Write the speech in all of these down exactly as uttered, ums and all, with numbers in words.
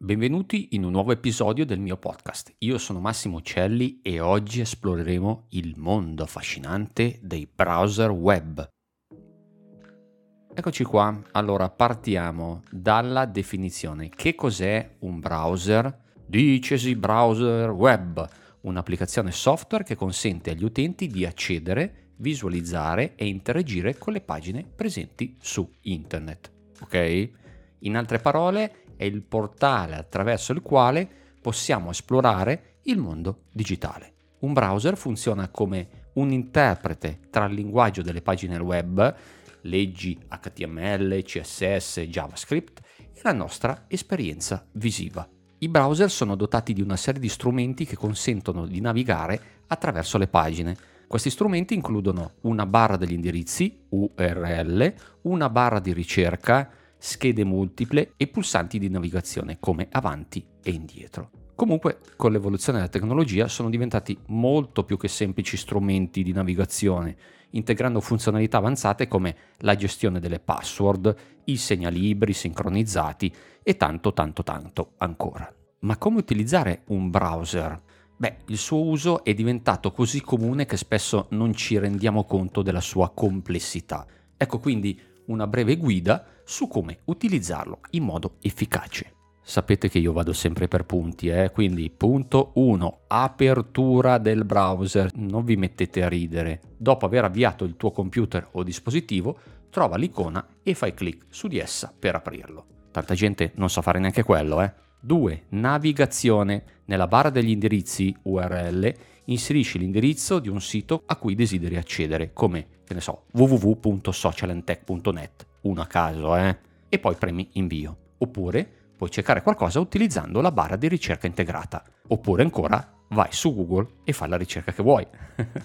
Benvenuti in un nuovo episodio del mio podcast. Io sono Massimo Uccelli e oggi esploreremo il mondo affascinante dei browser web. Eccoci qua. Allora partiamo dalla definizione. Che cos'è un browser? Dicesi browser web, un'applicazione software che consente agli utenti di accedere, visualizzare e interagire con le pagine presenti su internet. Ok? In altre parole, è il portale attraverso il quale possiamo esplorare il mondo digitale. Un browser funziona come un interprete tra il linguaggio delle pagine web, leggi H T M L, C S S, JavaScript e la nostra esperienza visiva. I browser sono dotati di una serie di strumenti che consentono di navigare attraverso le pagine. Questi strumenti includono una barra degli indirizzi, U R L, una barra di ricerca, schede multiple e pulsanti di navigazione come avanti e indietro. Comunque, con l'evoluzione della tecnologia sono diventati molto più che semplici strumenti di navigazione, integrando funzionalità avanzate come la gestione delle password, i segnalibri sincronizzati e tanto tanto tanto ancora. Ma come utilizzare un browser? Beh, il suo uso è diventato così comune che spesso non ci rendiamo conto della sua complessità. Ecco quindi una breve guida su come utilizzarlo in modo efficace. Sapete che io vado sempre per punti, eh? Quindi punto uno, apertura del browser. Non vi mettete a ridere. Dopo aver avviato il tuo computer o dispositivo, trova l'icona e fai clic su di essa per aprirlo. Tanta gente non sa fare neanche quello, eh? due. Navigazione. Nella barra degli indirizzi U R L inserisci l'indirizzo di un sito a cui desideri accedere, come, che ne so, w w w punto social and tech punto net, uno a caso, eh? E poi premi invio. Oppure puoi cercare qualcosa utilizzando la barra di ricerca integrata. Oppure ancora vai su Google e fai la ricerca che vuoi.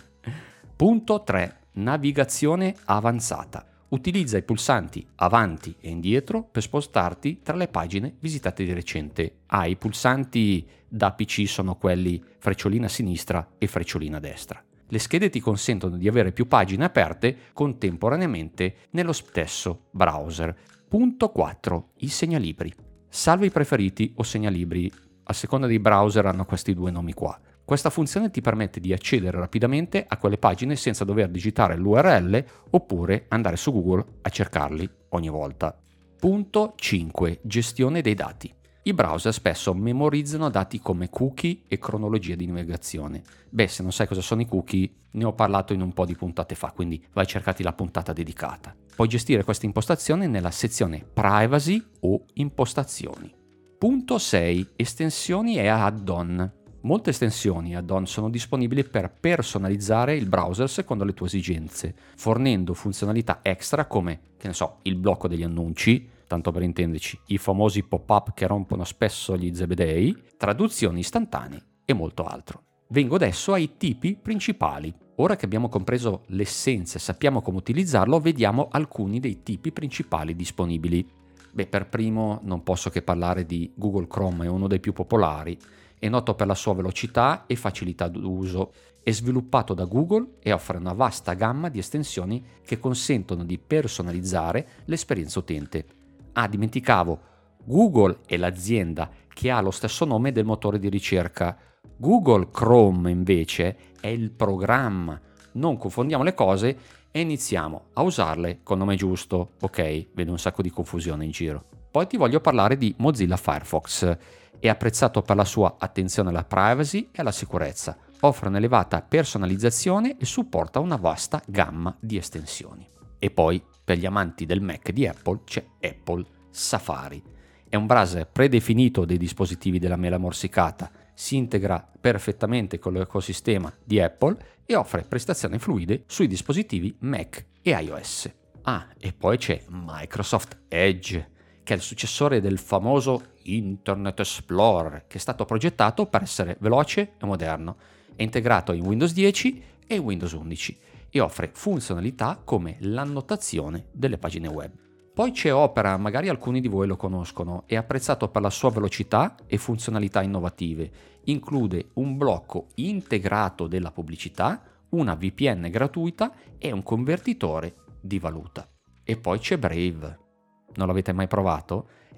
Punto tre. Navigazione avanzata. Utilizza i pulsanti avanti e indietro per spostarti tra le pagine visitate di recente. Ah, i pulsanti da P C sono quelli frecciolina a sinistra e frecciolina a destra. Le schede ti consentono di avere più pagine aperte contemporaneamente nello stesso browser. Punto quattro. I segnalibri. Salva i preferiti o segnalibri. A seconda dei browser hanno questi due nomi qua. Questa funzione ti permette di accedere rapidamente a quelle pagine senza dover digitare l'U R L oppure andare su Google a cercarli ogni volta. Punto cinque. Gestione dei dati. I browser spesso memorizzano dati come cookie e cronologia di navigazione. Beh, se non sai cosa sono i cookie, ne ho parlato in un po' di puntate fa, quindi vai a cercarti la puntata dedicata. Puoi gestire questa impostazione nella sezione Privacy o Impostazioni. Punto sei. Estensioni e add-on. Molte estensioni e add-on sono disponibili per personalizzare il browser secondo le tue esigenze, fornendo funzionalità extra come, che ne so, il blocco degli annunci, tanto per intenderci, i famosi pop-up che rompono spesso gli zebedei, traduzioni istantanee e molto altro. Vengo adesso ai tipi principali. Ora che abbiamo compreso l'essenza e sappiamo come utilizzarlo, vediamo alcuni dei tipi principali disponibili. Beh, per primo non posso che parlare di Google Chrome, è uno dei più popolari. È noto per la sua velocità e facilità d'uso. È sviluppato da Google e offre una vasta gamma di estensioni che consentono di personalizzare l'esperienza utente. Ah, dimenticavo, Google è l'azienda che ha lo stesso nome del motore di ricerca. Google Chrome invece è il programma. Non confondiamo le cose e iniziamo a usarle col nome giusto. Ok, vedo un sacco di confusione in giro. Poi ti voglio parlare di Mozilla Firefox. È apprezzato per la sua attenzione alla privacy e alla sicurezza. Offre un'elevata personalizzazione e supporta una vasta gamma di estensioni. E poi, per gli amanti del Mac di Apple, c'è Apple Safari. È un browser predefinito dei dispositivi della mela morsicata, si integra perfettamente con l'ecosistema di Apple e offre prestazioni fluide sui dispositivi Mac e iOS. Ah, e poi c'è Microsoft Edge, che è il successore del famoso Internet Explorer, che è stato progettato per essere veloce e moderno. È integrato in Windows dieci e Windows undici e offre funzionalità come l'annotazione delle pagine web. Poi c'è Opera, magari alcuni di voi lo conoscono, è apprezzato per la sua velocità e funzionalità innovative. Include un blocco integrato della pubblicità, una V P N gratuita e un convertitore di valuta. E poi c'è Brave. Non l'avete mai provato?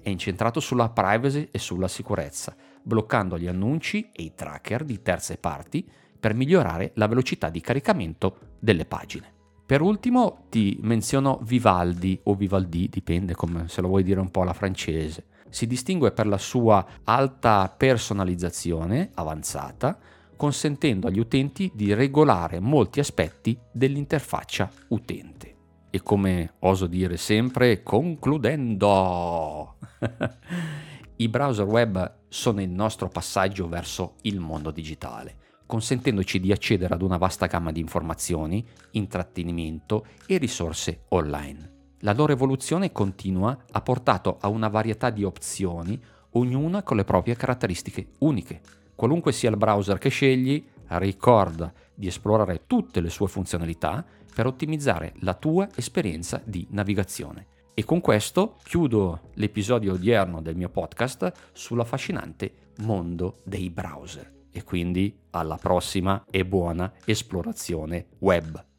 è incentrato sulla privacy e sulla sicurezza, bloccando gli annunci e i tracker di terze parti per migliorare la velocità di caricamento delle pagine. Per ultimo ti menziono Vivaldi o Vivaldi, dipende come se lo vuoi dire un po' alla francese. Si distingue per la sua alta personalizzazione avanzata, consentendo agli utenti di regolare molti aspetti dell'interfaccia utente. E come oso dire sempre, concludendo, i browser web sono il nostro passaggio verso il mondo digitale, consentendoci di accedere ad una vasta gamma di informazioni, intrattenimento e risorse online. La loro evoluzione continua ha portato a una varietà di opzioni, ognuna con le proprie caratteristiche uniche. Qualunque sia il browser che scegli, ricorda di esplorare tutte le sue funzionalità per ottimizzare la tua esperienza di navigazione. E con questo chiudo l'episodio odierno del mio podcast sull'affascinante mondo dei browser. E quindi alla prossima e buona esplorazione web.